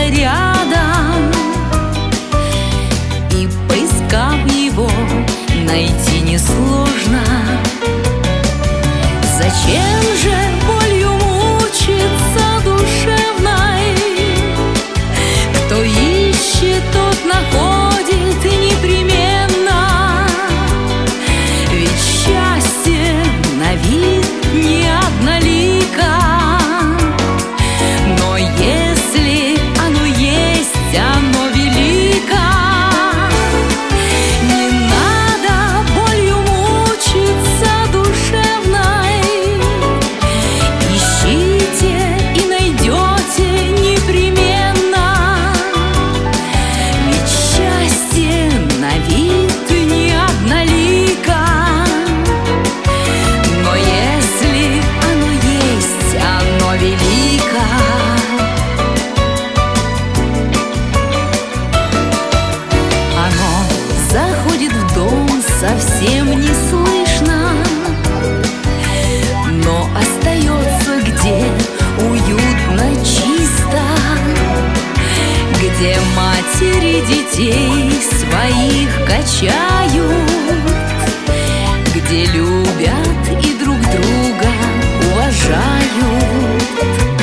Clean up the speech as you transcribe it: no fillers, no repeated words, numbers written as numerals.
рядом, и, поискав его, найти несложно. Зачем же болью мучиться душевной? Кто ищет, тот находит непременно. Ведь счастье на вид не однолико, но если оно есть, оно велико. Не надо болью мучиться душевной. Ищите и найдете непременно. Ведь счастье на вид не однолико, но если оно есть, оно велико. Оно заходит в дом совсем неслышно, но остается, где уютно, чисто, где матери детей своих качают, где любят и друг друга уважают.